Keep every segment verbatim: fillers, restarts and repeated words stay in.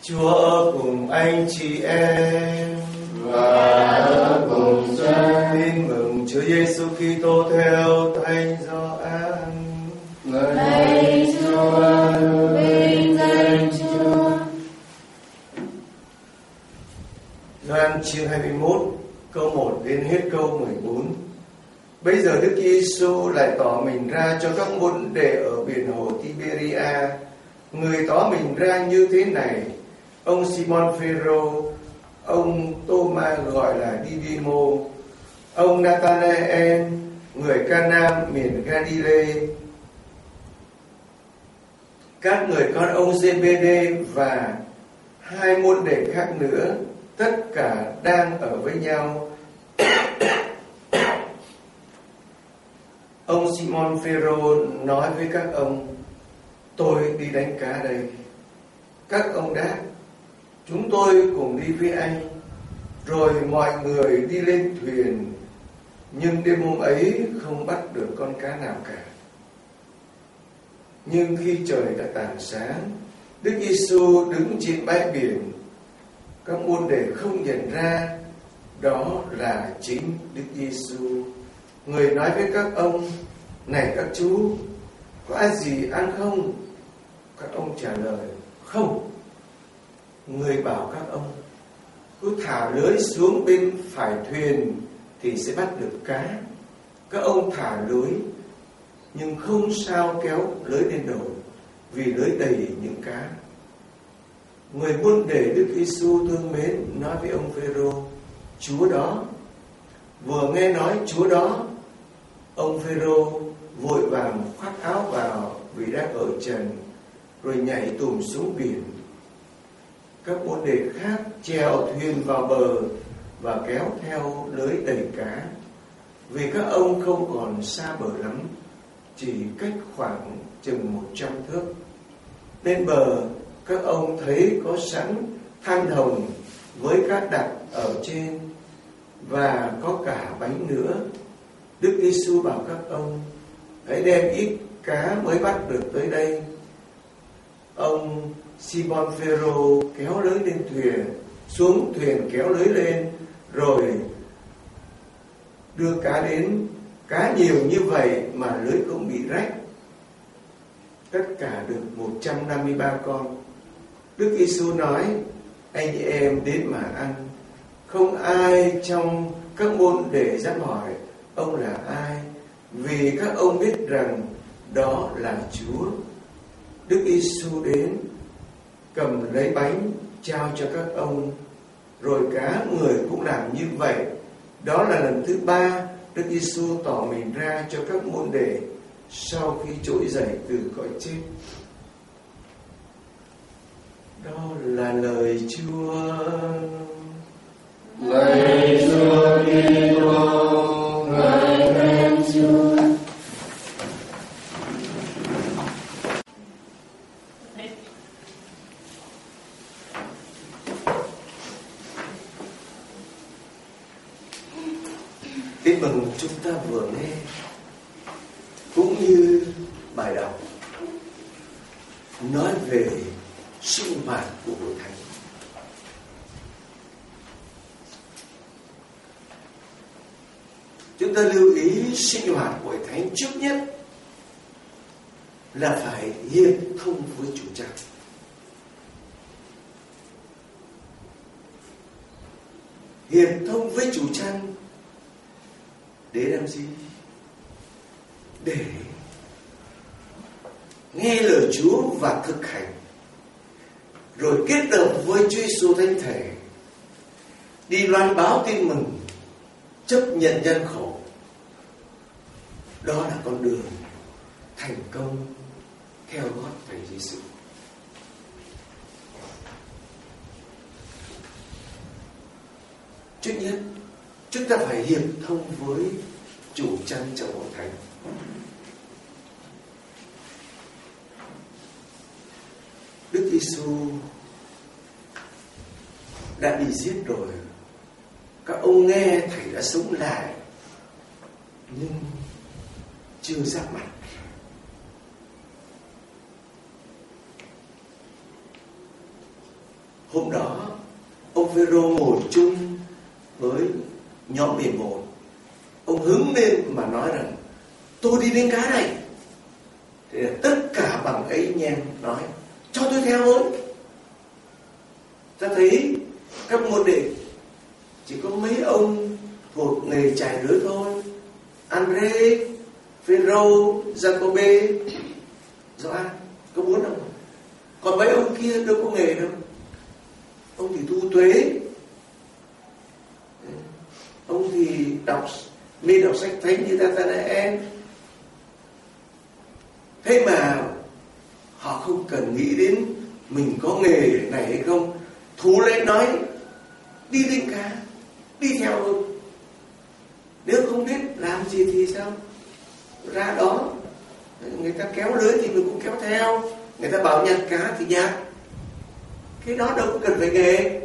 Chúa cùng anh chị em và cùng cha. Tin mừng Chúa Giêsu Kitô theo Thánh Gioan. Lạy Chúa, vinh danh Chúa. Gioan chương hai mươi mốt câu một đến hết câu mười bốn. Bây giờ Đức Giêsu lại tỏ mình ra cho các môn đệ ở biển hồ Tiberia. Người tỏ mình ra như thế này: ông Simon Phêrô, ông Tô-ma gọi là Đi-đi-mô, ông Nathanael người Ca-na miền Ga-li-lê, các người con ông Giê-bê-đê và hai môn đệ khác nữa, tất cả đang ở với nhau. Ông Simon Phêrô nói với các ông: tôi đi đánh cá đây. Các ông đáp: chúng tôi cùng đi với anh. Rồi mọi người đi lên thuyền, nhưng đêm hôm ấy không bắt được con cá nào cả. Nhưng khi trời đã tảng sáng, Đức Giêsu đứng trên bãi biển. Các môn đệ không nhận ra đó là chính Đức Giêsu. Người nói với các ông: này các chú, có ai gì ăn không? Các ông trả lời: không. Người bảo các ông: cứ thả lưới xuống bên phải thuyền thì sẽ bắt được cá. Các ông thả lưới, nhưng không sao kéo lưới lên đầu, vì lưới đầy những cá. Người môn đệ Đức Giêsu thương mến nói với ông Phêrô: Chúa đó. Vừa nghe nói Chúa đó, ông Phêrô vội vàng khoác áo vào vì đang ở trần, rồi nhảy tùm xuống biển. Các môn đệ khác chèo thuyền vào bờ và kéo theo lưới đầy cá, vì các ông không còn xa bờ lắm, chỉ cách khoảng chừng một trăm thước. Lên bờ, các ông thấy có sẵn than hồng với cát đặt ở trên, và có cả bánh nữa. Đức Giêsu bảo các ông: hãy đem ít cá mới bắt được tới đây. Ông Simon Phêrô kéo lưới lên thuyền, xuống thuyền kéo lưới lên, rồi đưa cá đến. Cá nhiều như vậy mà lưới không bị rách. Tất cả được một trăm năm mươi ba con. Đức Giêsu nói: anh chị em đến mà ăn. Không ai trong các môn đệ dám hỏi ông là ai, vì các ông biết rằng đó là Chúa. Đức Giêsu đến, cầm lấy bánh trao cho các ông, rồi cả người cũng làm như vậy. Đó là lần thứ ba Đức Giêsu tỏ mình ra cho các môn đệ sau khi trỗi dậy từ cõi chết. Đó là lời Chúa. Lạy Chúa Kitô, ngợi khen Chúa. Tin mừng chúng ta vừa nghe cũng như bài đọc nói về sinh hoạt của Hội Thánh. Chúng ta lưu ý sinh hoạt của Hội Thánh trước nhất là phải hiệp thông với chủ cha. Hiệp thông với chủ cha để làm gì? Để nghe lời Chúa và thực hành, rồi kết hợp với Chúa Giêsu Thánh Thể, đi loan báo tin mừng, chấp nhận gian khổ. Đó là con đường thành công theo gót Thầy Giêsu. Trước nhất, chúng ta phải hiệp thông với chủ chăn trong Hội Thánh. Đức Giêsu đã bị giết rồi. Các ông nghe Thầy đã sống lại, nhưng chưa giáp mặt. Hôm đó ông Phêrô ngồi chung với nhóm mười một. Ông hứng lên mà nói rằng tôi đi đánh cá này. Thì tất cả bằng ấy anh em nói cho tôi theo với. Ta thấy các môn đệ chỉ có mấy ông thuộc nghề chài lưới thôi. Andre, Phêrô, Giacôbê, Gioan, có bốn ông. Còn mấy ông kia đâu có nghề đâu. Ông thì thu thuế, ông thì đọc mê đọc sách thánh như Nathanael. Thế mà họ không cần nghĩ đến mình có nghề này hay không. Thủ lĩnh nói đi đánh cá, đi theo thôi. Nếu không biết làm gì thì sao? Ra đó người ta kéo lưới thì mình cũng kéo theo. Người ta bảo nhặt cá thì nhặt. Cái đó đâu có cần phải nghề.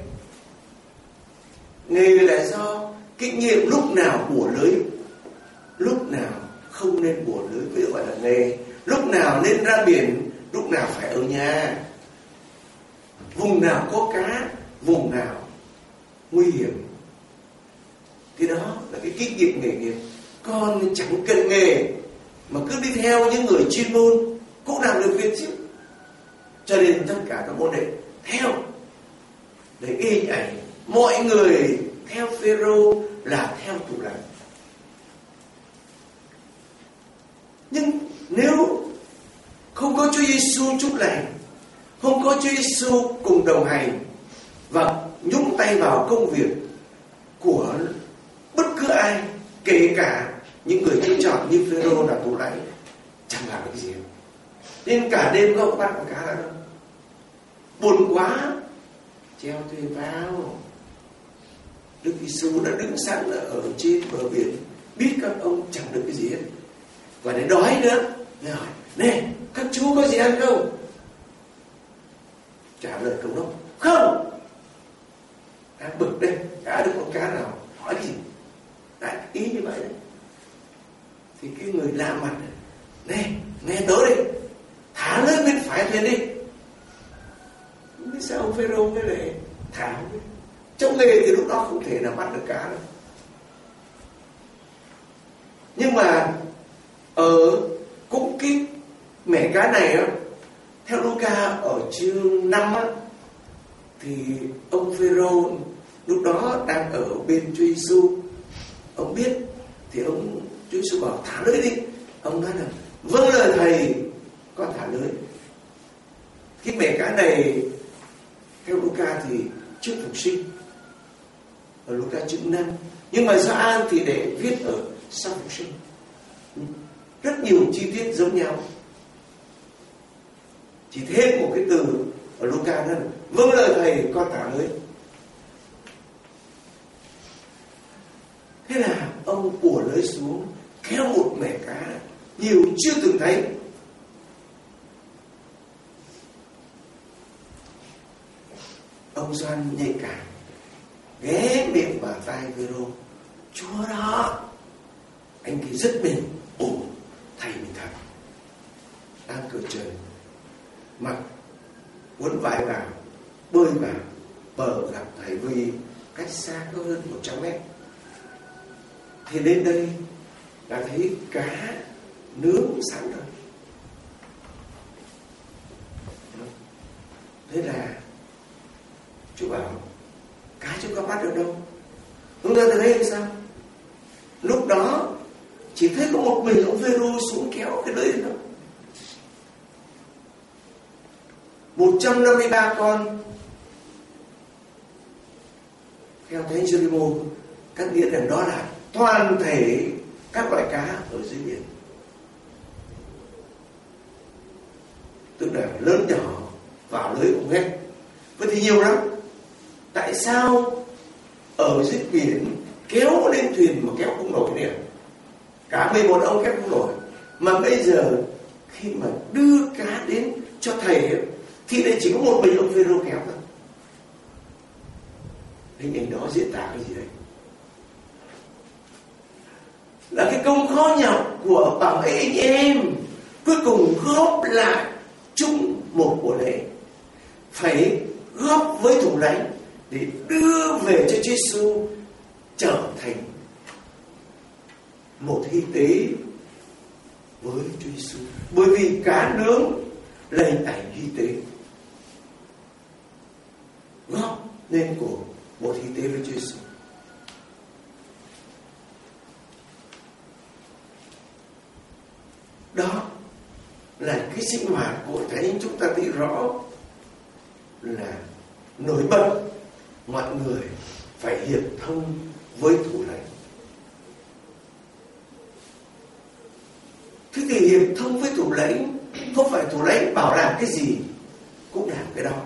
Nghề là do kinh nghiệm, lúc nào bủa lưới, lúc nào không nên bủa lưới mới gọi là nghề. Lúc nào nên ra biển, lúc nào phải ở nhà. Vùng nào có cá, vùng nào nguy hiểm. Thì đó là cái kinh nghiệm nghề nghiệp. Còn chẳng cần nghề mà cứ đi theo những người chuyên môn cũng làm được việc chứ. Cho nên tất cả các môn đệ theo để y ảnh mọi người theo Phêrô là theo thủ lãnh. Nhưng nếu không có Chúa Giêsu chúc lành, không có Chúa Giêsu cùng đồng hành và nhúng tay vào công việc của bất cứ ai, kể cả những người chưa chọn như Phêrô là thủ lãnh, chẳng làm cái gì. Nên cả đêm không bắt con cá là đâu. Buồn quá, treo thuyền vào. Đức Giêsu đã đứng sẵn ở trên bờ biển, biết các ông chẳng được cái gì hết. Và để đói nữa, nghe hỏi, nè, các chú có gì ăn không? Trả lời công đốc, không. Đang bực đây, đã được con cá nào, hỏi cái gì? Đấy, ý như vậy đấy. Thì cái người lạ mặt, nè, nghe tớ đi, thả lưới bên phải thuyền đi. Không biết sao ông Phêrô mới lại thả. Trong nghề thì lúc đó không thể nào bắt được cá đâu. Nhưng mà ở cũng cái mẻ cá này á, theo Luca ở chương năm á, thì ông Phêrô lúc đó đang ở bên Chúa Giêsu. Ông biết thì ông Chúa Giêsu bảo thả lưới đi. Ông nói là vâng lời thầy, con thả lưới. Cái mẻ cá này theo Luca thì trước phục sinh, ở Luca chương năm. Nhưng mà Gioan thì để viết ở sau phục sinh. Rất nhiều chi tiết giống nhau. Chỉ thêm một cái từ ở Luca nữa, vâng lời thầy, con thả lưới. Thế là ông bủa lưới xuống, kéo một mẻ cá nhiều chưa từng thấy. Ông Gioan nhạy cảm, ghé miệng vào tai Phêrô, Chúa đó. Anh kia rất bền, ồ, thầy mình thật. Đang cửa trời, mặc quấn vải vào, bơi vào bờ gặp thầy vì cách xa có hơn một trăm mét. Thì đến đây đã thấy cá nướng sẵn rồi. Thế là chú bảo, cá chúng có bắt được đâu? Chúng ta thấy sao? Lúc đó chỉ thấy có một mình ông Phêrô xuống kéo cái lưới đó. một trăm năm mươi ba con. Theo Thánh Giê-ri-mô, các nghĩa rằng đó là toàn thể các loại cá ở dưới biển. Tức là lớn nhỏ vào lưới cũng hết. Vậy thì nhiều lắm. Tại sao ở dưới biển kéo lên thuyền mà kéo không nổi nè? Cả mười một ông kéo không nổi. Mà bây giờ khi mà đưa cá đến cho thầy ấy, thì đây chỉ có một mình ông Phêrô kéo thôi. Hình ảnh đó diễn tả cái gì đây? Là cái công khó nhọc của bảo ấy anh em cuối cùng góp lại chung một của lễ. Phải góp với thủ lãnh để đưa về cho Chúa Giêsu trở thành một hy tế với Chúa Giêsu. Bởi vì cá nướng là hình ảnh hy tế, góp nên của một hy tế với Chúa Giêsu. Đó là cái sinh hoạt của Hội Thánh. Chúng ta thấy rõ là nổi bật mọi người phải hiệp thông với thủ lãnh. Thế thì hiệp thông với thủ lãnh không phải thủ lãnh bảo làm cái gì cũng làm cái đó,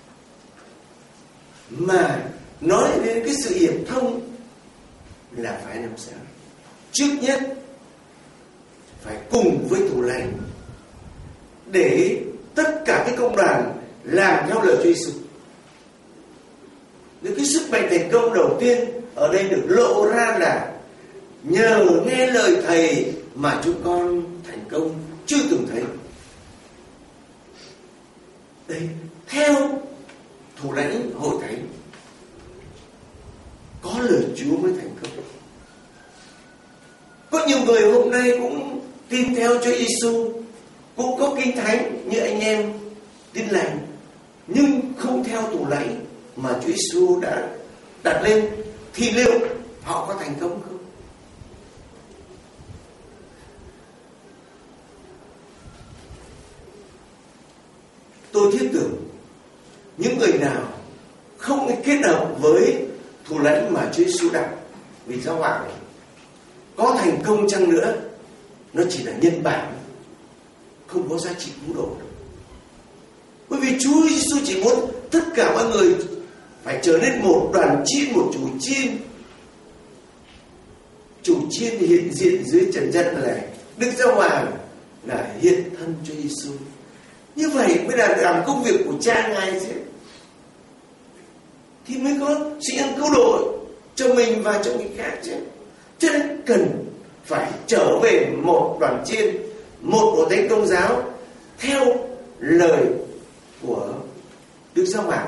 mà nói đến cái sự hiệp thông là phải làm sao? Trước nhất phải cùng với thủ lãnh để tất cả cái công đoàn làm theo lời Chúa Giêsu. Những cái sức mạnh thành công đầu tiên ở đây được lộ ra là nhờ nghe lời Thầy mà chúng con thành công chưa từng thấy. Đây, theo thủ lãnh Hội Thánh, có lời Chúa mới thành công. Có nhiều người hôm nay cũng tin theo Chúa Giêsu, cũng có kinh thánh như anh em tin lành, nhưng không theo thủ lãnh mà Chúa Giêsu đã đặt lên, thì liệu họ có thành công không? Tôi thiết tưởng những người nào không kết hợp với thủ lãnh mà Chúa Giêsu đặt vì giáo hoàng, có thành công chăng nữa, nó chỉ là nhân bản, không có giá trị cứu độ đâu. Bởi vì Chúa Giêsu chỉ muốn tất cả mọi người phải trở nên một đoàn chiên, một chủ chiên. Chủ chiên hiện diện dưới trần gian này, Đức Giáo Hoàng là hiện thân Chúa Giêsu. Như vậy mới là làm công việc của Cha Ngài chứ, thì mới có sự nhân cứu độ cho mình và cho người khác chứ. Cho nên cần phải trở về một đoàn chiên, một bộ thánh công giáo theo lời của Đức Giáo Hoàng.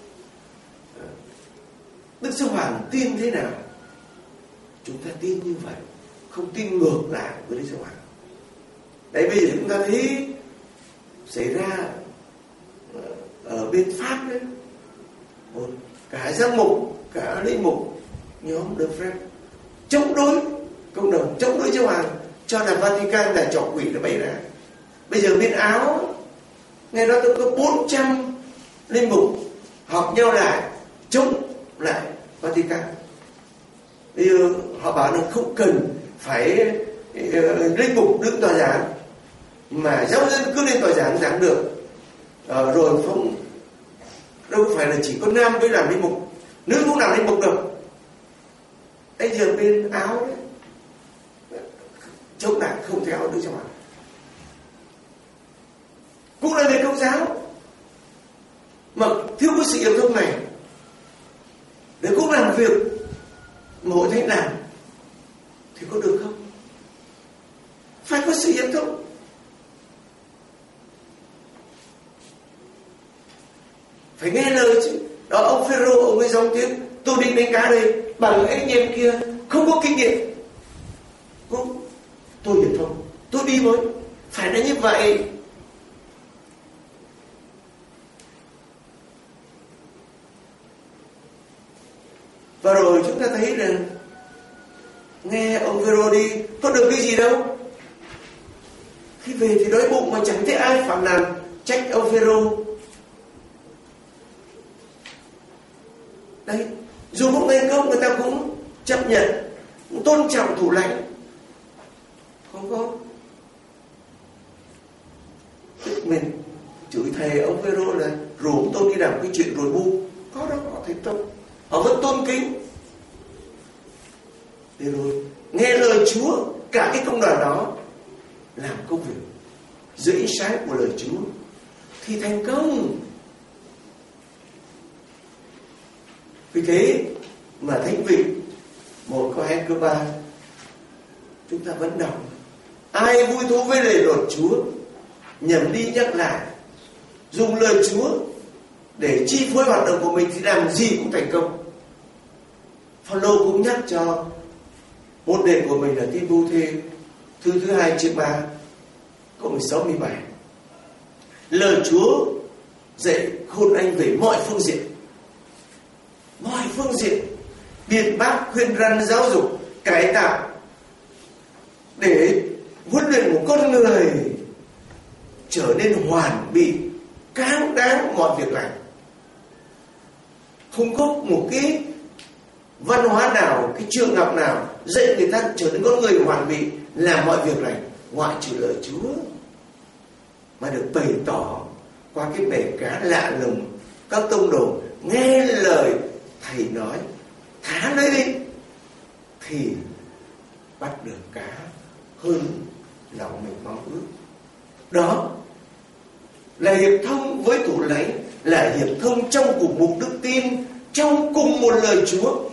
Đức Giáo Hoàng tin thế nào, chúng ta tin như vậy, không tin ngược lại với Đức Giáo Hoàng. Đấy, bây giờ chúng ta thấy xảy ra ở bên Pháp đấy, một cả giám mục, cả linh mục, nhóm De Frères chống đối cộng đồng, chống đối Giáo Hoàng, cho là Vatican là trò quỷ nó bày ra. Bây giờ bên Áo, ngày đó tôi có bốn trăm linh mục họp nhau lại chống lại Vatican. Bây giờ họ bảo là không cần phải uh, linh mục đứng tòa giảng, mà giáo dân cứ lên tòa giảng giảng được. uh, Rồi không, đâu phải là chỉ có nam mới làm linh mục, nữ cũng làm linh mục được. Bây giờ bên Áo đấy chống lại, không theo Đức Giáo Hoàng, cũng là nền công giáo mà thiếu có sự hiệp thông này, để cũng làm việc mà Hội Thánh làm thì có được không? Phải có sự hiệp thông. Phải nghe lời chứ. Đó, ông Phêrô, ông ấy dòng tiếng tôi định đánh cá đây, bằng anh em kia không có kinh nghiệm, cũng tôi hiệp thông, tôi đi với. Phải là như vậy. Và rồi chúng ta thấy rằng nghe ông Phêrô đi có được cái gì đâu. Khi về thì đói bụng mà chẳng thấy ai phản nàn trách ông Phêrô. Đấy, dù không thành công người ta cũng chấp nhận, cũng tôn trọng thủ lãnh, không có tức mình chửi thề ông Phêrô là rủ ông tôi đi làm cái chuyện rồi bu. Có đâu, họ thành công, họ vẫn tôn kính. Để rồi nghe lời Chúa, cả cái công đoàn đó làm công việc dưới ánh sáng của lời Chúa thì thành công. Vì thế mà Thánh Vị một câu hai câu ba chúng ta vẫn đọc: ai vui thú với lời luật Chúa, nhẩm đi nhắc lại, dùng lời Chúa để chi phối hoạt động của mình thì làm gì cũng thành công. Phaolô cũng nhắc cho môn đệ của mình là Ti-mô-thê, thư thứ hai chương ba câu mười sáu mười bảy. Lời Chúa dạy khôn anh về mọi phương diện, mọi phương diện, biện bác, khuyên răn, giáo dục, cải tạo, để huấn luyện một con người trở nên hoàn bị, cáng đáng mọi việc lành. Không có một cái văn hóa nào, cái trường học nào dạy người ta trở nên con người hoàn bị, làm mọi việc lành, ngoại trừ lời Chúa, mà được bày tỏ qua cái bể cá lạ lùng. Các tông đồ nghe lời thầy nói, thả lưới đi, thì bắt được cá hơn lòng mình mong ước. Đó là hiệp thông với thủ lãnh, là hiệp thông trong cùng một đức tin, trong cùng một lời Chúa.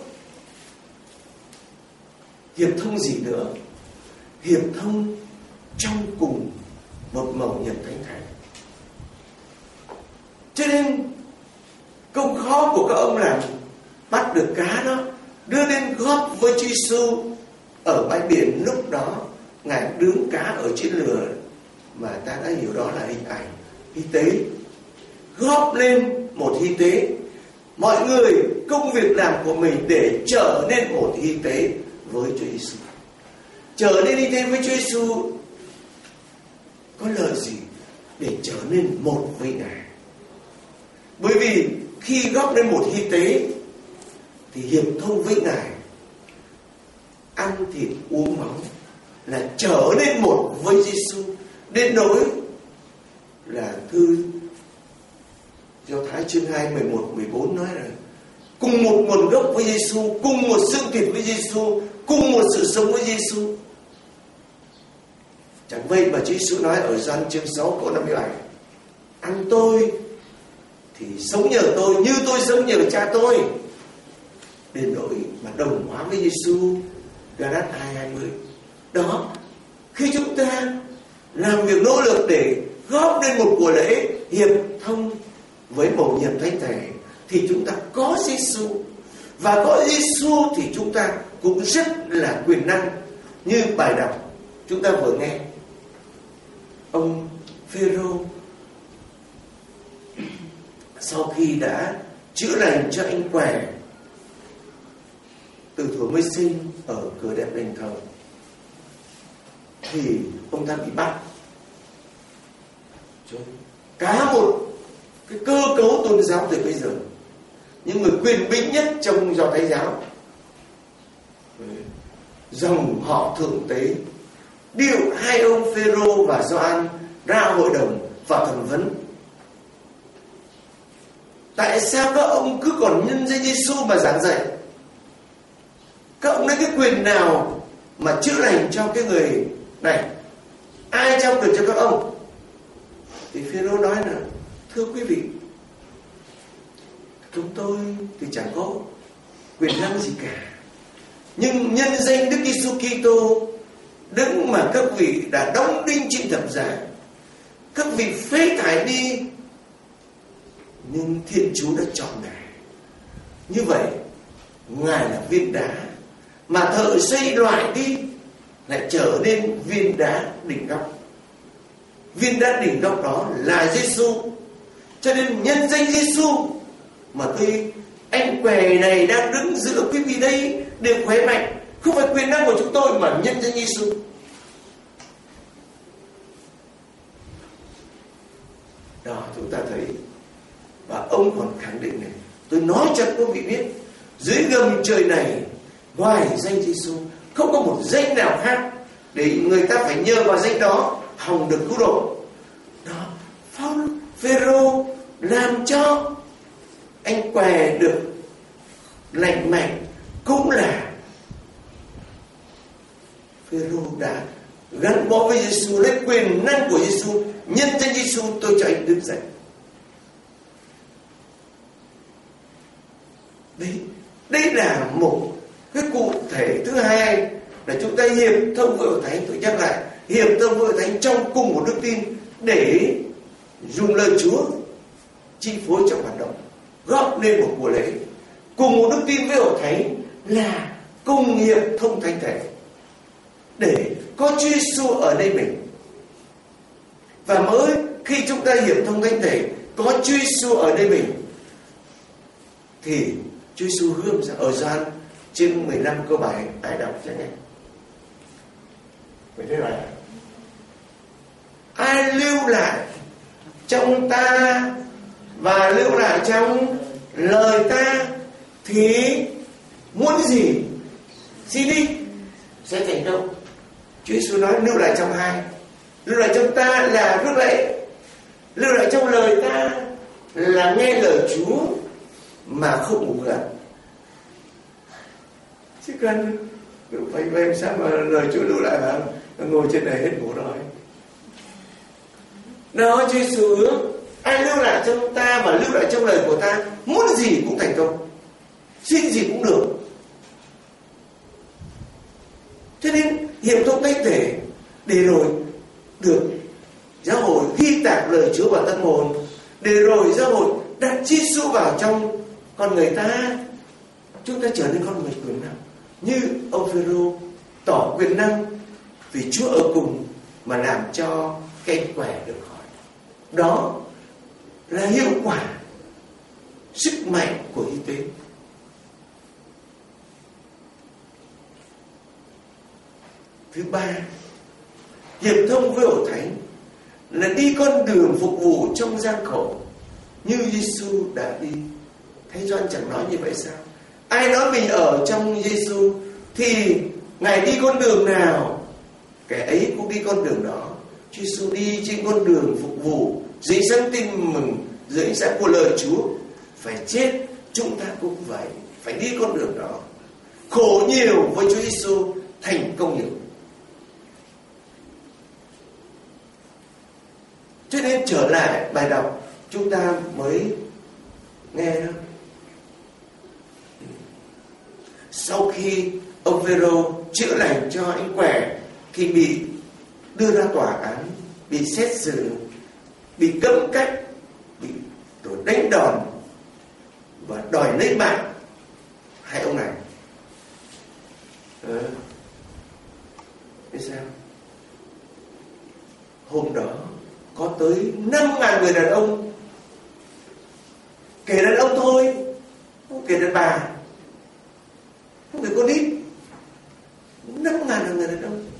Hiệp thông gì nữa? Hiệp thông trong cùng một mầu nhiệm thánh thể. Cho nên công khó của các ông là bắt được cá đó, đưa lên góp với Chúa Giêsu ở bãi biển. Lúc đó Ngài đứng cá ở trên lửa, mà ta đã hiểu đó là hình ảnh hy tế, góp lên một hy tế. Mọi người công việc làm của mình để trở nên một hy tế với Chúa Giêsu. Trở nên hy tế với Chúa Giêsu có lợi gì? Để trở nên một với Ngài. Bởi vì khi góp lên một hy tế thì hiệp thông với Ngài, ăn thịt uống máu, là trở nên một với Giêsu. Đến nỗi là thư Do Thái chương hai mười một mười bốn nói là cùng một nguồn gốc với Giêsu, cùng một xương thịt với Giêsu, cùng một sự sống với Giêsu. Chẳng vậy mà Chúa Giêsu nói ở Gioan chương sáu câu năm mươi bảy: ăn tôi thì sống nhờ tôi như tôi sống nhờ cha tôi. Đến nỗi mà đồng hóa với Giêsu, Ga-lát hai hai mươi. Đó, khi chúng ta làm việc nỗ lực để góp lên một của lễ hiệp thông với mầu nhiệm thánh thể, thì chúng ta có Giêsu, và có Giêsu thì chúng ta cũng rất là quyền năng. Như bài đọc chúng ta vừa nghe, ông Phêrô sau khi đã chữa lành cho anh què từ thuở mới sinh ở cửa đẹp đền thờ, thì ông ta bị bắt. Cả một cái cơ cấu tôn giáo từ bây giờ, những người quyền bính nhất trong Do Thái giáo, dòng họ thượng tế, điệu hai ông Phêrô và Gioan ra hội đồng và thẩm vấn. Tại sao các ông cứ còn nhân danh Giêsu mà giảng dạy? Các ông lấy cái quyền nào mà chữa lành cho cái người này? Ai trao quyền cho các ông? Thì Phêrô nói là: thưa quý vị, chúng tôi thì chẳng có quyền năng gì cả, nhưng nhân danh Đức Giêsu Kitô, Đấng mà các vị đã đóng đinh trên thập giá, các vị phế thải đi, nhưng Thiên Chúa đã chọn Ngài. Như vậy, Ngài là viên đá mà thợ xây loại đi, lại trở nên viên đá đỉnh góc. Viên đá đỉnh góc đó là Giêsu. Cho nên nhân danh Giêsu mà tôi, anh què này đang đứng giữa quý vị đây đều khỏe mạnh, không phải quyền năng của chúng tôi mà nhân danh Giêsu. Đó, chúng ta thấy. Và ông còn khẳng định này: tôi nói cho quý vị biết, dưới gầm trời này ngoài danh Giêsu không có một danh nào khác để người ta phải nhờ vào danh đó hòng được cứu độ. Đó, Phao Phêrô làm cho anh què được lành mạnh cũng là Phêrô đã gắn bó với Giêsu, lấy quyền năng của Giêsu, nhân danh Giêsu tôi cho anh đứng dậy. Đấy, đây là một cái cụ thể thứ hai, là chúng ta hiệp thông với Hội Thánh. Tôi nhắc lại, hiệp thông với Hội Thánh trong cùng một đức tin để dùng lời Chúa chi phối trong hoạt động, góp nên một mùa lễ cùng một đức tin với hội thánh là cùng hiệp thông thánh thể, để có Chúa Giêsu ở đây mình. Và mới khi chúng ta hiệp thông thánh thể, có Chúa Giêsu ở đây mình, thì Chúa Giêsu hứa ra ở Gioan chương mười lăm câu bảy, ai đọc cho nghe? Vậy thế là ai lưu lại trong ta và lưu lại trong lời ta thì muốn gì xin đi sẽ thành công. Chúa Giêsu nói lưu lại trong hai, lưu lại trong ta là rước lễ, lưu lại trong lời ta là nghe lời Chúa mà không ngủ gần. Chứ cần phải về sao mà lời Chúa lưu lại mà ngồi trên này hết ngủ rồi. Đó, Chúa Giêsu hứa ai lưu lại trong ta và lưu lại trong lời của ta, muốn gì cũng thành công, xin gì cũng được. Cho nên hiệp thông thánh thể để rồi được giáo hội ghi tạc lời Chúa vào tâm hồn, để rồi giáo hội đặt Chúa Giêsu vào trong con người ta, chúng ta trở nên con người quyền năng. Như ông Phêrô tỏ quyền năng vì Chúa ở cùng mà làm cho cây quẻ được khỏi. Đó là hiệu quả sức mạnh của y tế. Thứ ba, hiệp thông với hội thánh là đi con đường phục vụ trong gian khổ như Giêsu đã đi. Thánh Gioan chẳng nói như vậy sao? Ai nói mình ở trong Giêsu thì Ngài đi con đường nào, kẻ ấy cũng đi con đường đó. Chúa Giêsu đi trên con đường phục vụ dưới sáng tin mừng, dưới ánh sáng của lời Chúa. Phải chết chúng ta cũng vậy, phải đi con đường đó. Khổ nhiều với Chúa Giêsu, thành công nhiều. Cho nên trở lại bài đọc chúng ta mới nghe đó. Sau khi ông Phêrô chữa lành cho anh quẻ khi bị đưa ra tòa án, bị xét xử, bị cấm cách, bị rồi đánh đòn và đòi lấy mạng hai ông này. Ờ, biết sao? Hôm đó có tới năm ngàn người đàn ông, kể đàn ông thôi, không kể đàn bà, không kể con nít, năm ngàn người đàn ông.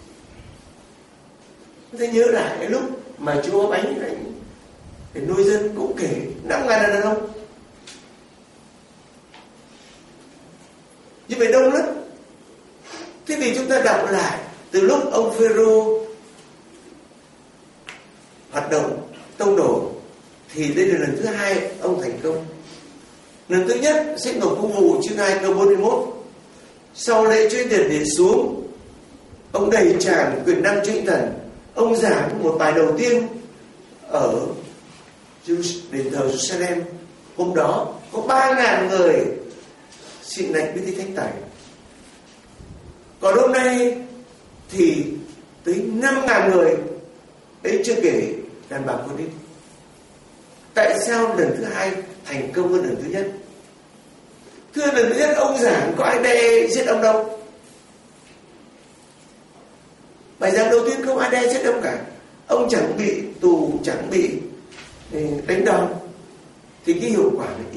Tôi nhớ lại cái lúc mà Chúa bánh này để nuôi dân cũng kể năm ngàn đàn ông. Như vậy đông lắm. Thế thì chúng ta đọc lại từ lúc ông Phêrô hoạt động tông đồ thì đây là lần thứ hai ông thành công. Lần thứ nhất sách Nộp Công vụ chương hai câu bốn mươi mốt, sau lễ chuyên điển để xuống, ông đầy tràn quyền năng Chúa Thần. Ông giảng một bài đầu tiên ở đền thờ Jerusalem. Hôm đó có ba ngàn người xin lãnh bí tích thánh tẩy. Còn hôm nay thì tới năm ngàn người, ấy chưa kể đàn bà con nít. Tại sao lần thứ hai thành công hơn lần thứ nhất? Thưa, lần thứ nhất ông giảng có ai đe giết ông đâu. Bài giảng đầu tiên không ai đe giết ông cả. Ông chẳng bị tù, chẳng bị đánh đòn, thì cái hiệu quả là ít.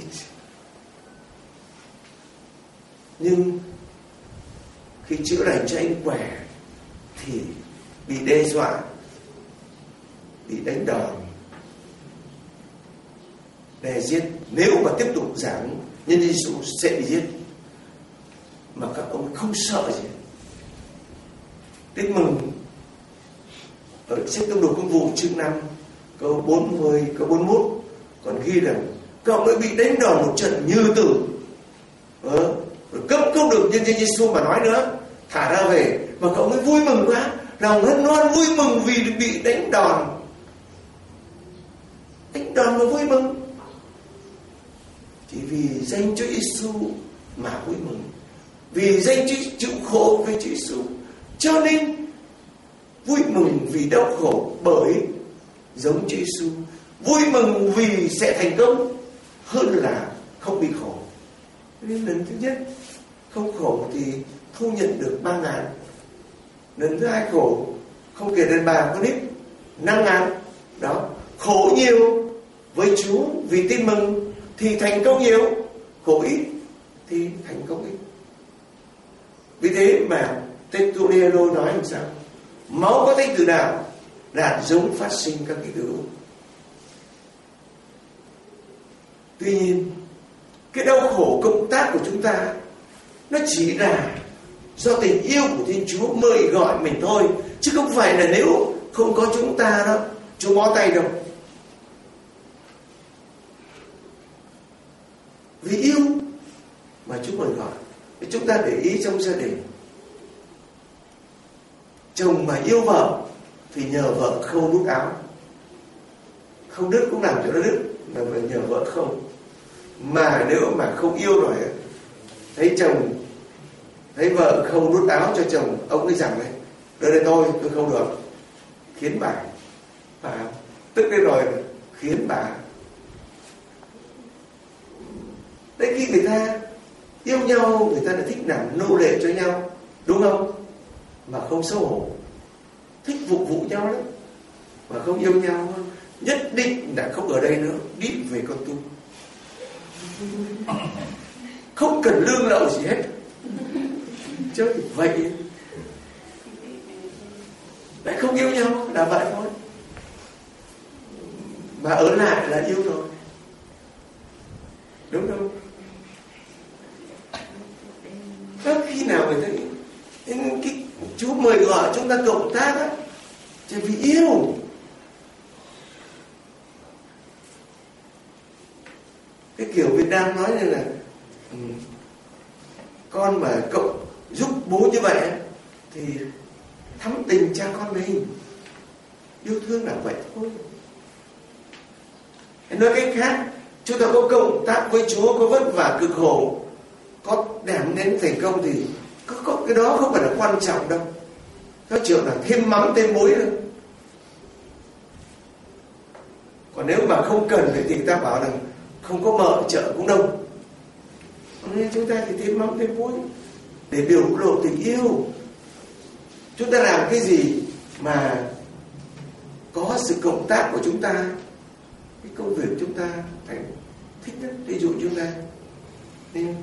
Nhưng khi chữa lành cho anh quẻ thì bị đe dọa, bị đánh đòn, đe giết. Nếu mà tiếp tục giảng nhân Giêsu sẽ bị giết, mà các ông không sợ gì. Tin mừng ở sách Tông đồ Công vụ chương năm câu bốn mươi, câu bốn mươi mốt còn ghi rằng các ông ấy bị đánh đòn một trận như tử, ờ, rồi cấp không được nhân danh Giêsu mà nói nữa, thả ra về, mà các ông ấy vui mừng quá, lòng hân hoan vui mừng vì bị đánh đòn, đánh đòn mà vui mừng, chỉ vì danh Chúa Giêsu mà vui mừng, vì danh Chúa chịu khổ với Chúa Giêsu, cho nên vui mừng vì đau khổ bởi giống Chúa Giêsu, vui mừng vì sẽ thành công hơn là không bị khổ. Nên lần thứ nhất không khổ thì thu nhận được ba ngàn. Lần thứ hai khổ không kể đến bà con ít năm ngàn. Đó, khổ nhiều với Chúa vì tin mừng thì thành công nhiều, khổ ít thì thành công ít. Vì thế mà Tertulliano nói làm sao? Máu có thanh từ nào là giống phát sinh các ký tự. Tuy nhiên cái đau khổ công tác của chúng ta nó chỉ là do tình yêu của Thiên Chúa mời gọi mình thôi, chứ không phải là nếu không có chúng ta đó Chúa bó tay đâu. Vì yêu mà Chúa mời gọi. Chúng ta để ý trong gia đình, chồng mà yêu vợ thì nhờ vợ khâu nút áo, không đứt cũng làm cho nó đứt, mà nhờ vợ không. Mà nếu mà không yêu rồi, thấy chồng, thấy vợ không nút áo cho chồng, ông ấy rằng này, đây đây tôi, tôi không được, khiến bà, bà tức đến rồi, khiến bà. Đấy, khi người ta yêu nhau, người ta đã thích làm nô lệ cho nhau, đúng không? Mà không xấu hổ, thích phục vụ nhau lắm, mà không yêu nhau, nhất định đã không ở đây nữa, đi về con tum, không cần lương lậu gì hết, chơi vậy. Lại không yêu nhau là vậy thôi, mà ở lại là yêu rồi, đúng không? Có khi nào người ta cái Chúa mời gọi chúng ta cộng tác á, chỉ vì yêu. Cái kiểu Việt Nam nói như là um, con mà cậu giúp bố như vậy thì thắm tình cha con mình, yêu thương là vậy thôi. Nói cách khác, chúng ta có cộng tác với Chúa, có vất vả cực khổ, có đảm đến thành công thì có, có cái đó không phải là quan trọng đâu. Theo kiểu là thêm mắm thêm muối thôi. Còn nếu mà không cần thì người ta bảo là không có mợ chợ cũng đông. Nên chúng ta thì thêm mắm thêm muối để biểu lộ tình yêu. Chúng ta làm cái gì mà có sự cộng tác của chúng ta, cái công việc chúng ta thành thích nhất. Ví dụ chúng ta nên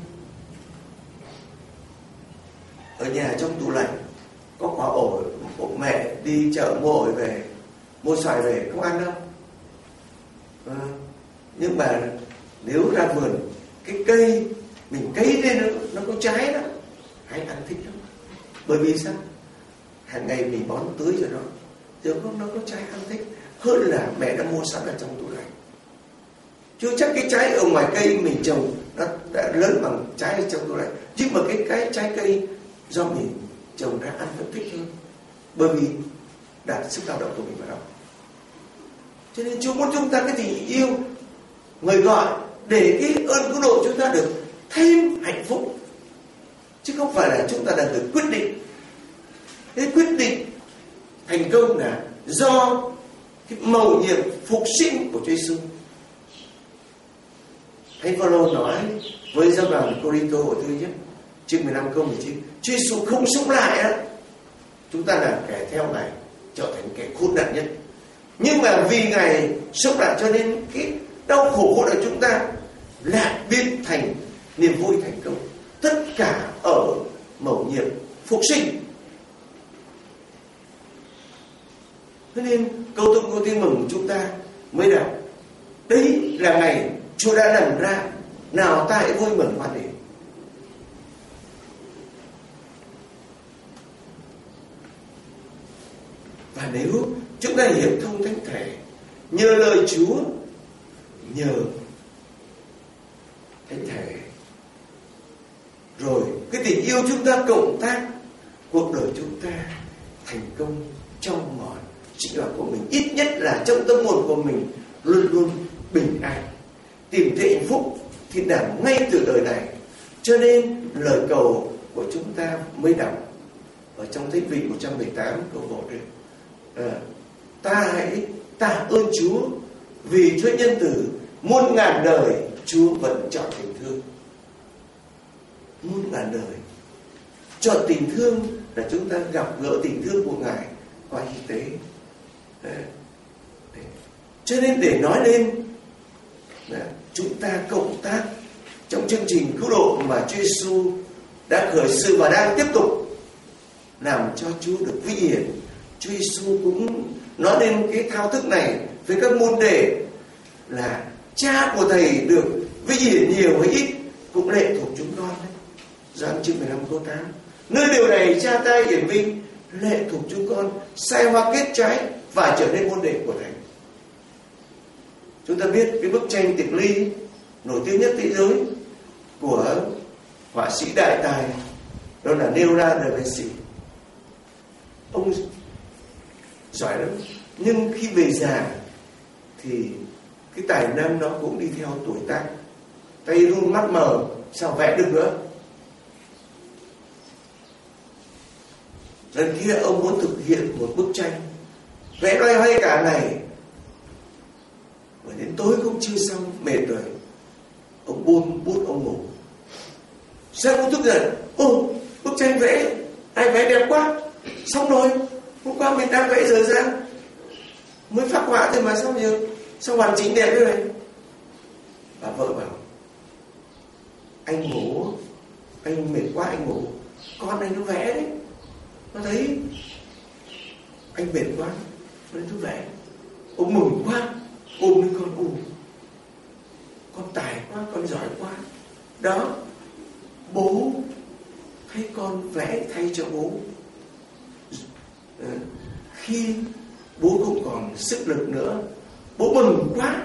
ở nhà trong tủ lạnh có quả ổi, ổi mẹ đi chợ mua ổi về, mua xoài về không ăn đâu. À, nhưng mà nếu ra vườn cái cây mình cấy lên nó, nó có trái đó, hãy ăn thích lắm. Bởi vì sao? Hàng ngày mình bón tưới cho nó, giờ không nó có trái ăn thích hơn là mẹ đã mua sẵn ở trong tủ lạnh. Chưa chắc cái trái ở ngoài cây mình trồng nó đã lớn bằng trái ở trong tủ lạnh, nhưng mà cái cái trái cây do mình trồng ra ăn vẫn thích hơn, bởi vì đạt sức lao động của mình vào đó. Cho nên Chúa muốn chúng ta cái tình yêu người gọi để cái ơn cứu độ chúng ta được thêm hạnh phúc, chứ không phải là chúng ta là người quyết định. Cái quyết định thành công là do cái mầu nhiệm phục sinh của Chúa Giêsu. Thánh Phaolô nói với dân đoàn Cô-rinh-tô ở thứ nhất chương mười lăm câu mười chín, Chúa Giêsu không sống lại á, chúng ta là kẻ theo Ngài trở thành kẻ khốn nạn nhất. Nhưng mà vì Ngài sống lại cho nên cái đau khổ của đời chúng ta lại biến thành niềm vui thành công. Tất cả ở mầu nhiệm phục sinh. Thế nên câu tụng của Tin Mừng của chúng ta mới đọc, đấy là ngày Chúa đã làm ra, nào ta hãy vui mừng hoan hỉ. Và nếu chúng ta hiểu thông thánh thể, nhờ lời Chúa, nhờ thánh thể, rồi cái tình yêu chúng ta cộng tác, cuộc đời chúng ta thành công trong mọi sinh hoạt của mình, ít nhất là trong tâm hồn của mình luôn luôn bình an, tìm thấy hạnh phúc thì đảm ngay từ đời này. Cho nên lời cầu của chúng ta mới đọc ở trong Thánh Vị một trăm mười tám câu một đây, à, ta hãy tạ ơn Chúa vì Chúa nhân từ muôn ngàn đời, Chúa vẫn chọn tình thương. Muôn ngàn đời chọn tình thương là chúng ta gặp gỡ tình thương của Ngài qua y tế. Đấy. Đấy. Cho nên để nói lên là chúng ta cộng tác trong chương trình cứu độ mà Chúa Giêsu đã khởi sự và đang tiếp tục làm cho Chúa được vinh hiển. Chúa Giêsu cũng nói đến cái thao thức này với các môn đệ là cha của thầy được vinh hiển nhiều hay ít cũng lệ thuộc chúng con đấy. Gioan chương mười lăm câu tám. Nơi điều này cha ta hiển vinh lệ thuộc chúng con sai hoa kết trái và trở nên môn đệ của thầy. Chúng ta biết cái bức tranh Tiệc Ly nổi tiếng nhất thế giới của họa sĩ đại tài đó là Leonardo da Vinci. Ông giỏi lắm, nhưng khi về già thì cái tài năng nó cũng đi theo tuổi tác, tay run mắt mờ, sao vẽ được nữa. Lần kia ông muốn thực hiện một bức tranh vẽ loay hoay cả ngày, và đến tối cũng chưa xong, mệt rồi, ông buông bút ông ngủ. Sao ông thức dậy, ô bức tranh vẽ ai vẽ đẹp quá, xong rồi, hôm qua mình đang vẽ giờ ra mới phác họa thôi mà sao giờ sao hoàn chỉnh đẹp thế này. Bà vợ bảo anh ngủ, anh mệt quá anh ngủ, con anh nó vẽ đấy, nó thấy anh mệt quá nên nó vẽ. Ông mừng quá, ôm lên con, ôm con tài quá, con giỏi quá. Đó, bố thấy con vẽ thay cho bố. Khi bố không còn sức lực nữa, bố mừng quá.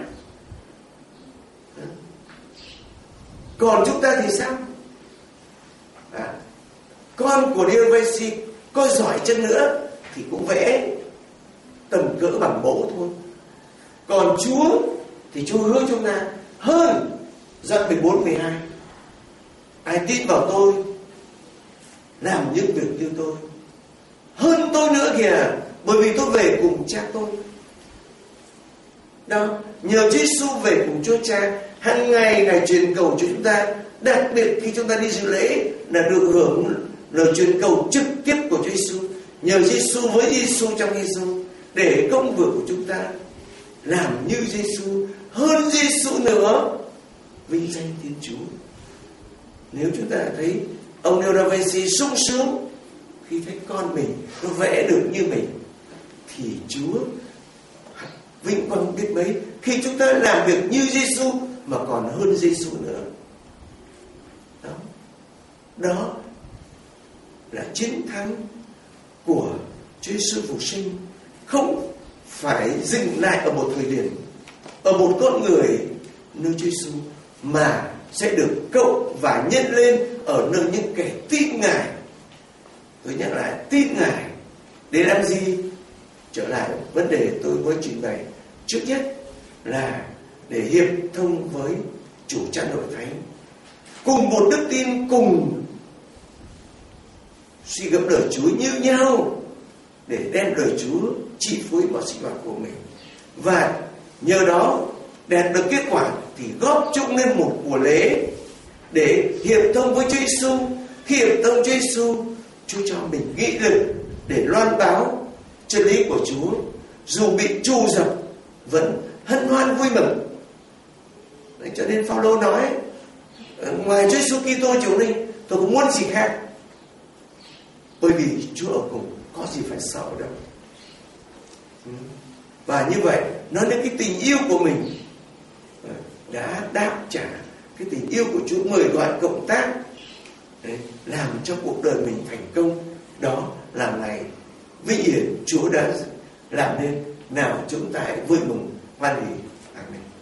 Còn chúng ta thì sao? À, con của Leo Vinci có giỏi chân nữa thì cũng vẽ tầm cỡ bằng bố thôi. Còn Chúa thì Chúa hứa chúng ta hơn. Giăng mười bốn mười hai. Ai tin vào tôi, làm những việc như tôi, hơn tôi nữa kìa, bởi vì tôi về cùng cha tôi. Đó, nhờ Chúa Giêsu về cùng Chúa Cha, hàng ngày Ngài truyền cầu cho chúng ta, đặc biệt khi chúng ta đi dự lễ là được hưởng lời truyền cầu trực tiếp của Chúa Giêsu. Nhờ Giêsu với Giêsu trong Giêsu, để công việc của chúng ta làm như Giêsu, hơn Giêsu nữa, vinh danh Thiên Chúa. Nếu chúng ta thấy ông Leonardo da Vinci sung sướng khi thấy con mình nó vẽ được như mình, thì Chúa vinh quang biết mấy khi chúng ta làm việc như Giêsu mà còn hơn Giêsu nữa. Đó, đó là chiến thắng của Chúa Giêsu phục sinh, không phải dừng lại ở một thời điểm, ở một con người nơi Chúa Giêsu, mà sẽ được cộng và nhân lên ở nơi những kẻ tin Ngài. Tôi nhắc lại, tin Ngài để làm gì? Trở lại vấn đề tôi mới trình bày trước nhất là để hiệp thông với chủ cha nội thánh, cùng một đức tin, cùng suy gẫm lời Chúa như nhau, để đem lời Chúa chi phối vào sinh hoạt của mình, và nhờ đó đạt được kết quả thì góp chung lên một của lễ để hiệp thông với Chúa Giêsu. Khi hiệp thông Chúa Giêsu, Chúa cho mình nghị lực để loan báo chân lý của Chúa, dù bị trù dập vẫn hân hoan vui mừng. Đấy, cho nên Phao-lô nói, ngoài Chúa Giêsu Kitô chúng linh, tôi không muốn gì khác, bởi vì Chúa ở cùng, có gì phải sợ đâu. Và như vậy, nói đến cái tình yêu của mình đã đáp trả cái tình yêu của Chúa, mời gọi cộng tác. Đấy, làm cho cuộc đời mình thành công. Đó là ngày vinh hiển Chúa đã làm nên. Nào chúng ta hãy vui mừng hoan hỉ. Amen.